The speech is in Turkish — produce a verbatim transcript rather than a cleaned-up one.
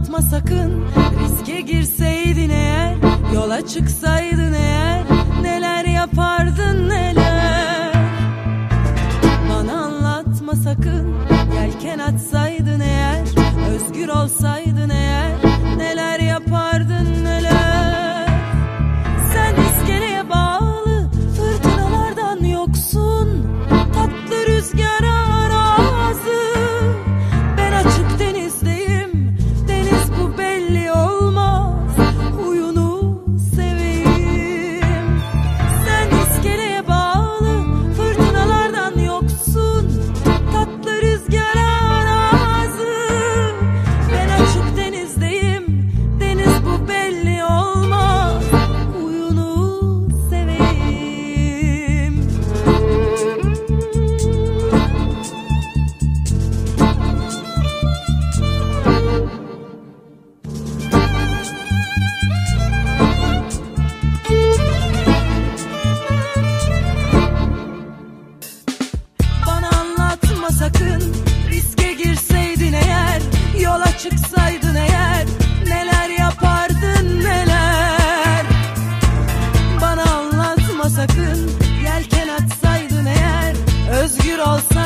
anlatma sakın. Riske girseydin eğer, yola çıksaydın eğer, neler yapardın neler. Bana anlatma sakın, yelken atsaydın eğer, özgür olsaydın eğer, neler yapardın neler. Sen iskeleye bağlı, fırtınalardan yoksun, tatlı rüzgara razı. Ben açık denizdeyim, deniz bu belli olmaz, huyunu seveyim. Sen iskeleye bağlı, fırtınalardan yoksun, tatlı rüzgara razı. Ben açık denizdeyim, deniz bu belli olmaz, huyunu seveyim. Bana anlatma sakın, riske girseydin eğer, yola çıksaydın eğer, neler yapardın neler. Bana anlatma sakın, yelken atsaydın eğer, özgür olsaydın